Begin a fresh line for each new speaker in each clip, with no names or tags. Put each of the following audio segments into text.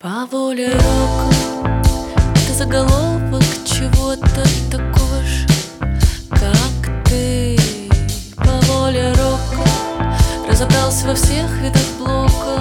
По воле рока это заголовок чего-то такого же, как ты. По воле рока разобрался во всех видах блока.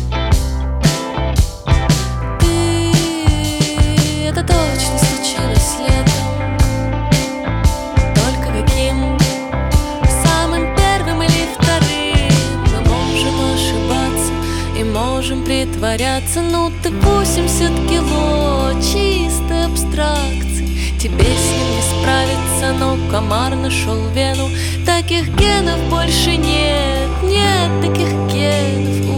Это точно случилось летом. Только каким? Самым первым или вторым? Мы можем ошибаться и можем притворяться. Ну ты 80 кило чистой абстракции, тебе с ним не справиться. Но комар нашел вену. Таких генов больше нет, нет таких генов.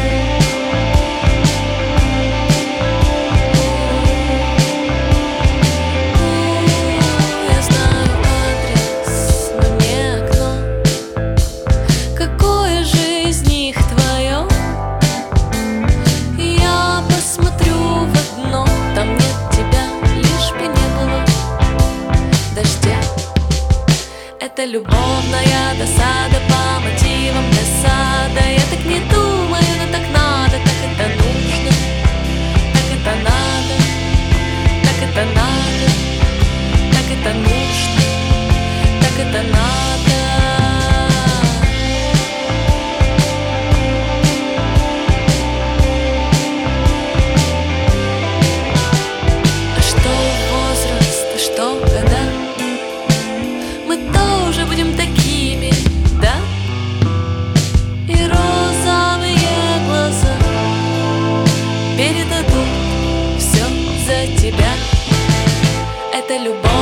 Это любовная досада по мотивам досада. Я так не думаю, но так надо, так это нужно, так это надо, так это надо, так это нужно, так это надо. А что возраст, а что года? Мы тоже будем такими, да? И розовые глаза передадут все за тебя. Это любовь.